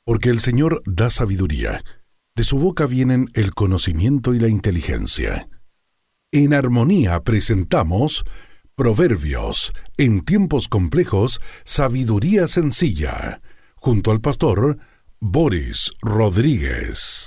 Porque el Señor da sabiduría. De su boca vienen el conocimiento y la inteligencia. En armonía presentamos Proverbios, en tiempos complejos, sabiduría sencilla, junto al pastor Boris Rodríguez.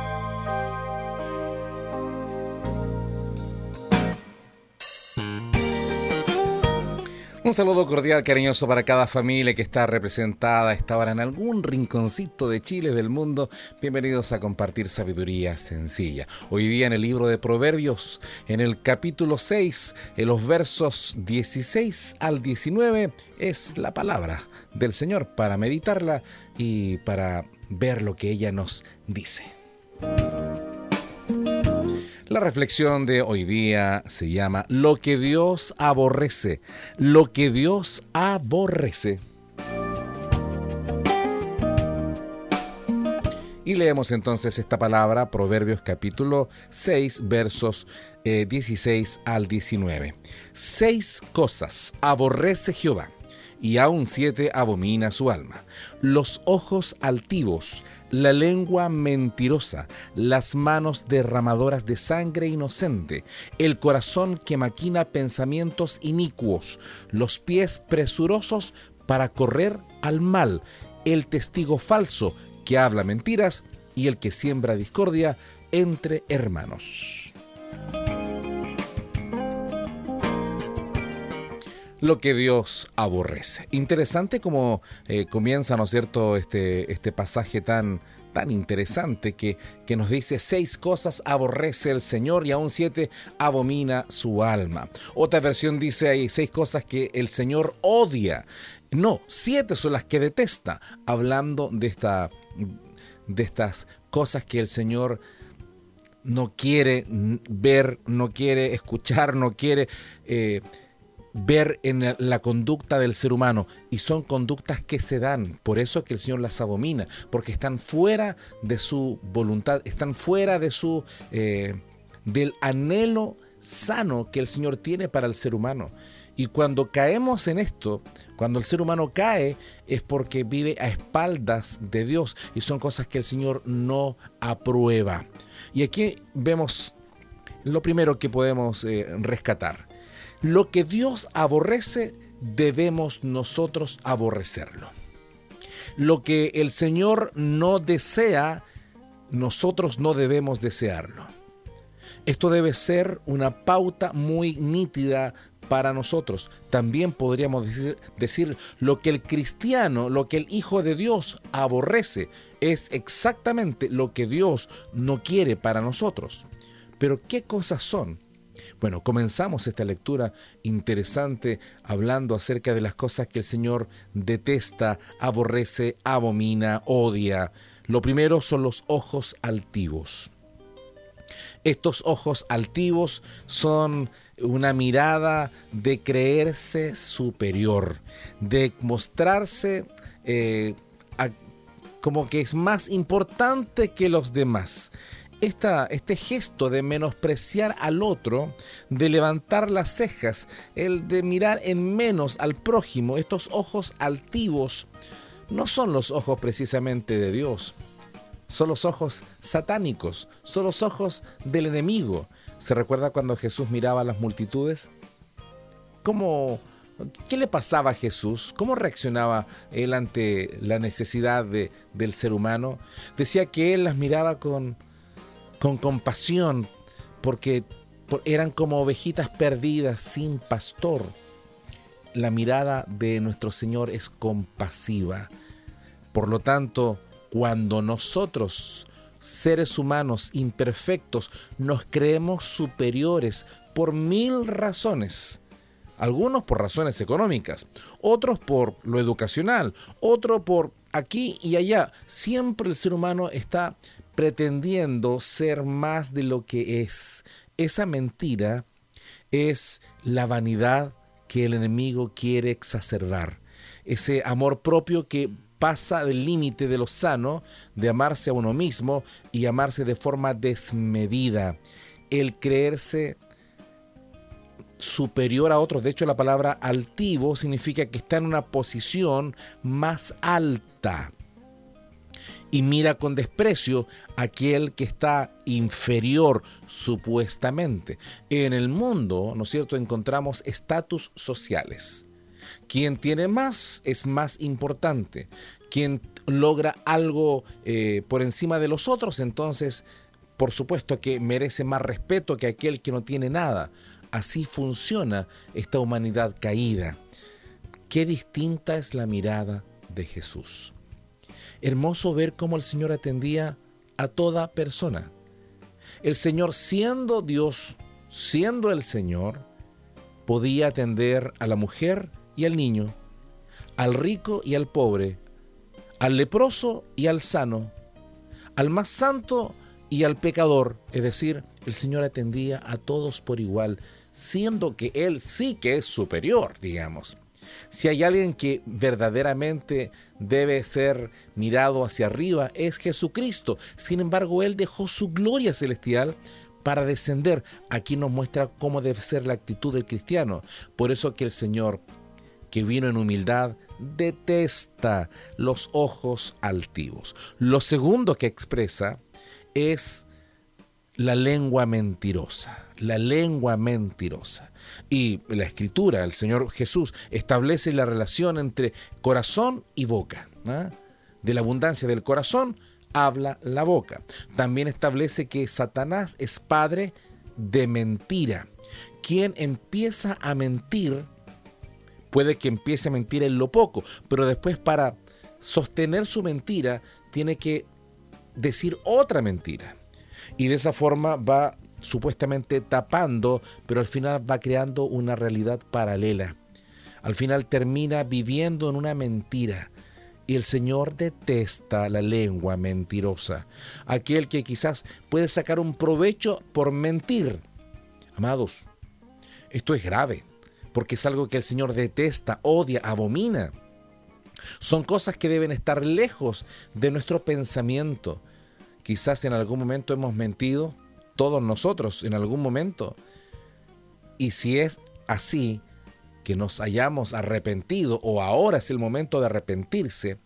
Un saludo cordial, cariñoso para cada familia que está representada a esta hora en algún rinconcito de Chile, del mundo. Bienvenidos a compartir sabiduría sencilla. Hoy día en el libro de Proverbios, en el capítulo 6, en los versos 16 al 19, es la palabra del Señor para meditarla y para ver lo que ella nos dice. La reflexión de hoy día se llama Lo que Dios aborrece. Lo que Dios aborrece. Y leemos entonces esta palabra, Proverbios capítulo 6, versos 16 al 19. 6 cosas aborrece Jehová, y aún 7 abomina su alma: los ojos altivos, la lengua mentirosa, las manos derramadoras de sangre inocente, el corazón que maquina pensamientos inicuos, los pies presurosos para correr al mal, el testigo falso que habla mentiras y el que siembra discordia entre hermanos. Lo que Dios aborrece. Interesante como comienza, ¿no es cierto?, este pasaje tan interesante que nos dice 6 cosas aborrece el Señor y aún 7 abomina su alma. Otra versión dice ahí 6 cosas que el Señor odia. No, 7 son las que detesta, hablando de estas cosas que el Señor no quiere ver, no quiere escuchar, no quiere ver en la conducta del ser humano, y son conductas que se dan. Por eso es que el Señor las abomina, porque están fuera de su voluntad, están fuera de su del anhelo sano que el Señor tiene para el ser humano. Y cuando caemos en esto, cuando el ser humano cae, es porque vive a espaldas de Dios, y son cosas que el Señor no aprueba. Y aquí vemos lo primero que podemos rescatar. Lo que Dios aborrece, debemos nosotros aborrecerlo. Lo que el Señor no desea, nosotros no debemos desearlo. Esto debe ser una pauta muy nítida para nosotros. También podríamos decir lo que el cristiano, lo que el Hijo de Dios aborrece, es exactamente lo que Dios no quiere para nosotros. Pero ¿qué cosas son? Bueno, comenzamos esta lectura interesante hablando acerca de las cosas que el Señor detesta, aborrece, abomina, odia. Lo primero son los ojos altivos. Estos ojos altivos son una mirada de creerse superior, de mostrarse como que es más importante que los demás. Este gesto de menospreciar al otro, de levantar las cejas, el de mirar en menos al prójimo, estos ojos altivos, no son los ojos precisamente de Dios. Son los ojos satánicos, son los ojos del enemigo. ¿Se recuerda cuando Jesús miraba a las multitudes? ¿Qué le pasaba a Jesús? ¿Cómo reaccionaba él ante la necesidad del ser humano? Decía que él las miraba con compasión, porque eran como ovejitas perdidas sin pastor. La mirada de nuestro Señor es compasiva. Por lo tanto, cuando nosotros, seres humanos imperfectos, nos creemos superiores por 1000 razones, algunos por razones económicas, otros por lo educacional, otros por aquí y allá, siempre el ser humano está pretendiendo ser más de lo que es. Esa mentira es la vanidad que el enemigo quiere exacerbar. Ese amor propio que pasa del límite de lo sano, de amarse a uno mismo y amarse de forma desmedida. El creerse superior a otros. De hecho, la palabra altivo significa que está en una posición más alta. y mira con desprecio a aquel que está inferior supuestamente. En el mundo, ¿no es cierto?, encontramos estatus sociales. Quien tiene más es más importante. Quien logra algo por encima de los otros, entonces, por supuesto que merece más respeto que aquel que no tiene nada. Así funciona esta humanidad caída. Qué distinta es la mirada de Jesús. Hermoso ver cómo el Señor atendía a toda persona. El Señor, siendo Dios, siendo el Señor, podía atender a la mujer y al niño, al rico y al pobre, al leproso y al sano, al más santo y al pecador. Es decir, el Señor atendía a todos por igual, siendo que Él sí que es superior, digamos. Si hay alguien que verdaderamente debe ser mirado hacia arriba, es Jesucristo. Sin embargo, Él dejó su gloria celestial para descender. Aquí nos muestra cómo debe ser la actitud del cristiano. Por eso que el Señor, que vino en humildad, detesta los ojos altivos. Lo segundo que expresa es la lengua mentirosa. La lengua mentirosa. Y la Escritura, el Señor Jesús, establece la relación entre corazón y boca. De la abundancia del corazón habla la boca. También establece que Satanás es padre de mentira. Quien empieza a mentir, puede que empiece a mentir en lo poco, pero después para sostener su mentira tiene que decir otra mentira. Y de esa forma va supuestamente tapando, pero al final va creando una realidad paralela. Al final termina viviendo en una mentira. Y el Señor detesta la lengua mentirosa. Aquel que quizás puede sacar un provecho por mentir. Amados, esto es grave, porque es algo que el Señor detesta, odia, abomina. Son cosas que deben estar lejos de nuestro pensamiento. Quizás en algún momento hemos mentido, todos nosotros en algún momento. Y si es así, que nos hayamos arrepentido, o ahora es el momento de arrepentirse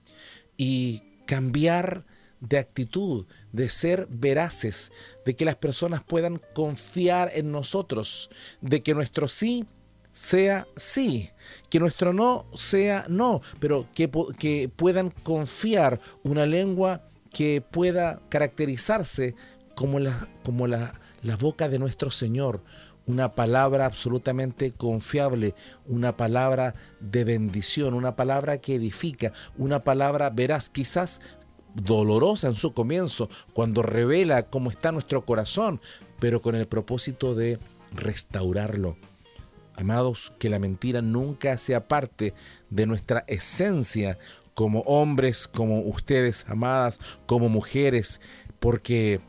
y cambiar de actitud, de ser veraces, de que las personas puedan confiar en nosotros, de que nuestro sí sea sí, que nuestro no sea no, pero que puedan confiar, una lengua que pueda caracterizarse como la boca de nuestro Señor, una palabra absolutamente confiable, una palabra de bendición, una palabra que edifica, una palabra veraz, quizás dolorosa en su comienzo, cuando revela cómo está nuestro corazón, pero con el propósito de restaurarlo. Amados, que la mentira nunca sea parte de nuestra esencia como hombres, como ustedes, amadas, como mujeres, porque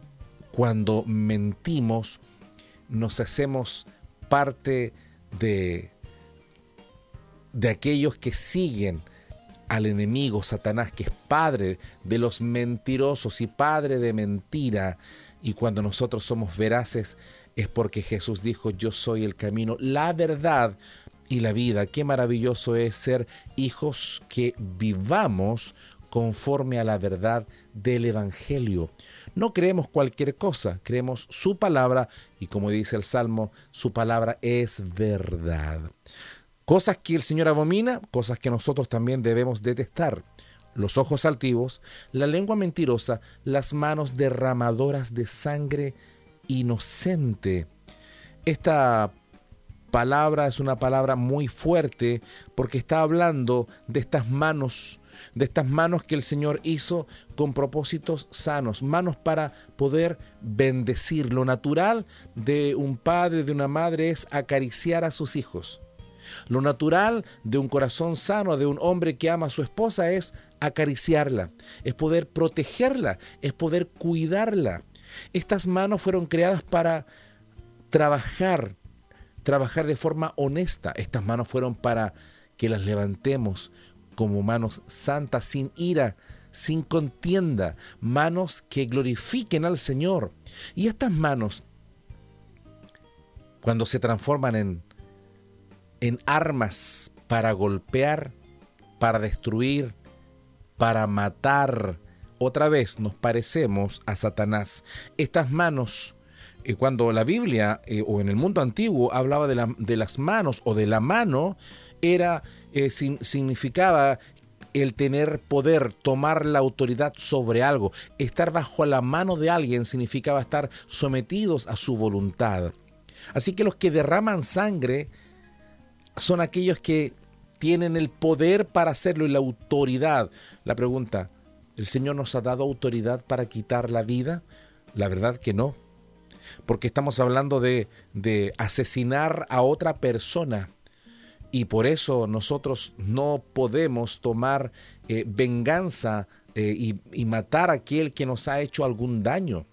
cuando mentimos nos hacemos parte de aquellos que siguen al enemigo Satanás, que es padre de los mentirosos y padre de mentira. Y cuando nosotros somos veraces es porque Jesús dijo: yo soy el camino, la verdad y la vida. Qué maravilloso es ser hijos que vivamos conforme a la verdad del Evangelio. No creemos cualquier cosa, creemos su palabra, y como dice el Salmo, su palabra es verdad. Cosas que el Señor abomina, cosas que nosotros también debemos detestar: los ojos altivos, la lengua mentirosa, las manos derramadoras de sangre inocente. Esta palabra es una palabra muy fuerte porque está hablando de estas manos que el Señor hizo con propósitos sanos, manos para poder bendecir. Lo natural de un padre, de una madre, es acariciar a sus hijos. Lo natural de un corazón sano, de un hombre que ama a su esposa, es acariciarla, es poder protegerla, es poder cuidarla. Estas manos fueron creadas para trabajar de forma honesta. Estas manos fueron para que las levantemos como manos santas, sin ira, sin contienda, manos que glorifiquen al Señor. Y estas manos, cuando se transforman en armas para golpear, para destruir, para matar otra vez nos parecemos a Satanás. Estas manos, cuando la Biblia o en el mundo antiguo hablaba de las manos o de la mano, significaba el tener poder, tomar la autoridad sobre algo. Estar bajo la mano de alguien significaba estar sometidos a su voluntad. Así que los que derraman sangre son aquellos que tienen el poder para hacerlo y la autoridad. La pregunta, ¿el Señor nos ha dado autoridad para quitar la vida? La verdad que no, porque estamos hablando de asesinar a otra persona. Y por eso nosotros no podemos tomar venganza y matar a aquel que nos ha hecho algún daño.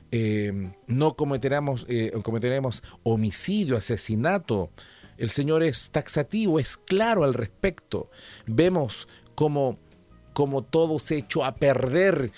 No cometeremos homicidio, asesinato. El Señor es taxativo, es claro al respecto. Vemos cómo todo se echó a perder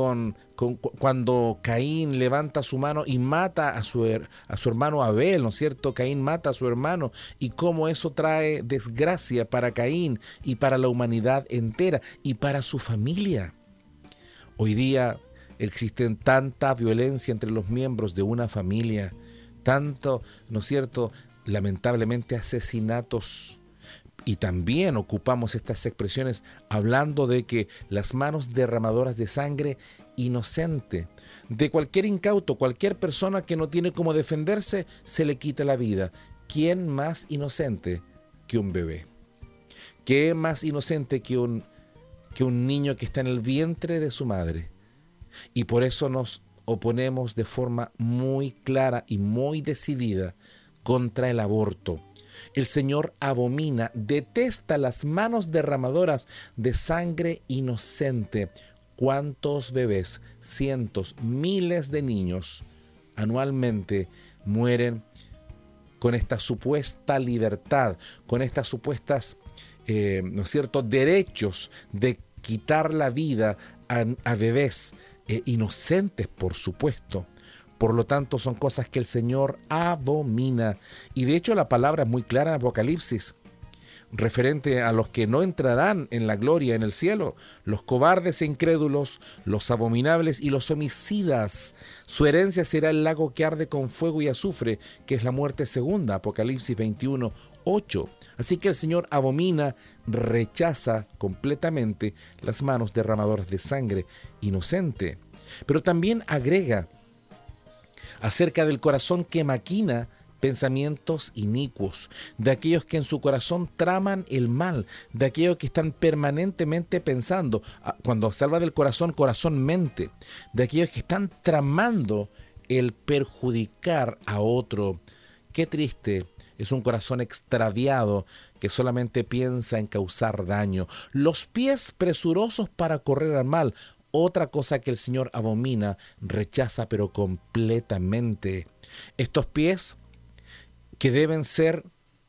cuando Caín levanta su mano y mata a su hermano Abel, ¿no es cierto? Caín mata a su hermano y cómo eso trae desgracia para Caín y para la humanidad entera y para su familia. Hoy día existe tanta violencia entre los miembros de una familia, tanto, ¿no es cierto?, lamentablemente asesinatos. Y también ocupamos estas expresiones hablando de que las manos derramadoras de sangre inocente, de cualquier incauto, cualquier persona que no tiene cómo defenderse, se le quita la vida. ¿Quién más inocente que un bebé? ¿Qué más inocente que un niño que está en el vientre de su madre? Y por eso nos oponemos de forma muy clara y muy decidida contra el aborto. El Señor abomina, detesta las manos derramadoras de sangre inocente. ¿Cuántos bebés, cientos, miles de niños anualmente mueren con esta supuesta libertad, con estas supuestas, ¿no es cierto?, derechos de quitar la vida a bebés inocentes, por supuesto? Por lo tanto, son cosas que el Señor abomina. Y de hecho la palabra es muy clara en Apocalipsis, referente a los que no entrarán en la gloria en el cielo, los cobardes e incrédulos, los abominables y los homicidas. Su herencia será el lago que arde con fuego y azufre, que es la muerte segunda, Apocalipsis 21:8. Así que el Señor abomina, rechaza completamente las manos derramadoras de sangre inocente. Pero también agrega acerca del corazón que maquina pensamientos inicuos, de aquellos que en su corazón traman el mal, de aquellos que están permanentemente pensando, cuando se habla del corazón, corazón-mente, de aquellos que están tramando el perjudicar a otro. Qué triste es un corazón extraviado que solamente piensa en causar daño. Los pies presurosos para correr al mal, otra cosa que el Señor abomina, rechaza pero completamente. Estos pies que deben ser,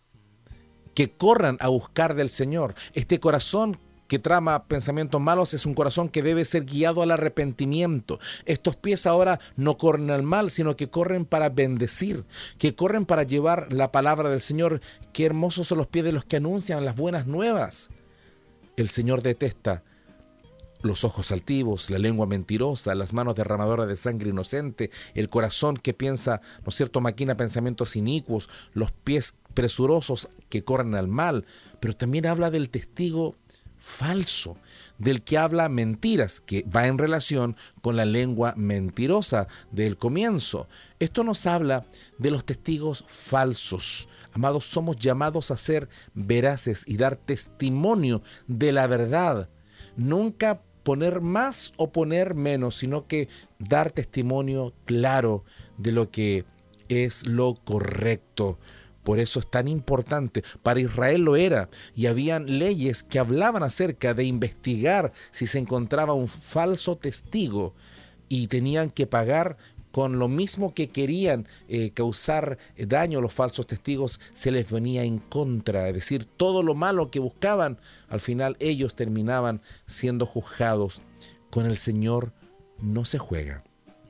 que corran a buscar del Señor. Este corazón que trama pensamientos malos es un corazón que debe ser guiado al arrepentimiento. Estos pies ahora no corren al mal, sino que corren para bendecir, que corren para llevar la palabra del Señor. Qué hermosos son los pies de los que anuncian las buenas nuevas. El Señor detesta los ojos altivos, la lengua mentirosa, las manos derramadoras de sangre inocente, el corazón que piensa, ¿no es cierto?, maquina pensamientos inicuos, los pies presurosos que corren al mal, pero también habla del testigo falso, del que habla mentiras, que va en relación con la lengua mentirosa del comienzo. Esto nos habla de los testigos falsos. Amados, somos llamados a ser veraces y dar testimonio de la verdad. Nunca poner más o poner menos, sino que dar testimonio claro de lo que es lo correcto. Por eso es tan importante. Para Israel lo era, y habían leyes que hablaban acerca de investigar si se encontraba un falso testigo, y tenían que pagar con lo mismo que querían causar daño a los falsos testigos, se les venía en contra. Es decir, todo lo malo que buscaban, al final ellos terminaban siendo juzgados. Con el Señor no se juega.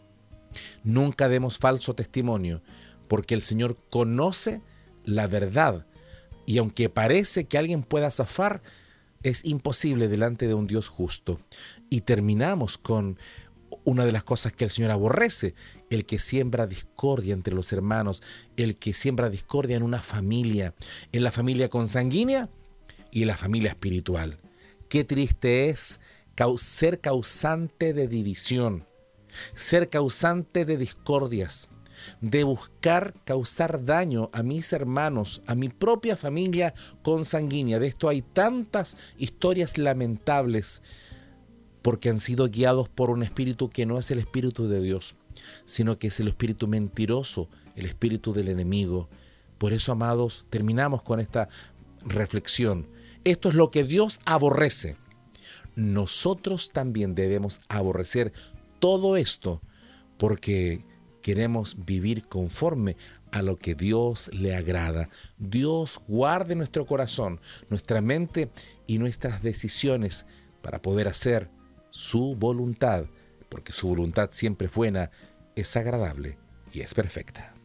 Nunca demos falso testimonio, porque el Señor conoce la verdad. Y aunque parece que alguien pueda zafar, es imposible delante de un Dios justo. Y terminamos con una de las cosas que el Señor aborrece: el que siembra discordia entre los hermanos, el que siembra discordia en una familia, en la familia consanguínea y en la familia espiritual. Qué triste es ser causante de división, ser causante de discordias, de buscar causar daño a mis hermanos, a mi propia familia consanguínea. De esto hay tantas historias lamentables, porque han sido guiados por un espíritu que no es el espíritu de Dios, sino que es el espíritu mentiroso, el espíritu del enemigo. Por eso, amados, terminamos con esta reflexión. Esto es lo que Dios aborrece. Nosotros también debemos aborrecer todo esto, porque queremos vivir conforme a lo que Dios le agrada. Dios guarde nuestro corazón, nuestra mente y nuestras decisiones para poder hacer su voluntad, porque su voluntad siempre es buena, es agradable y es perfecta.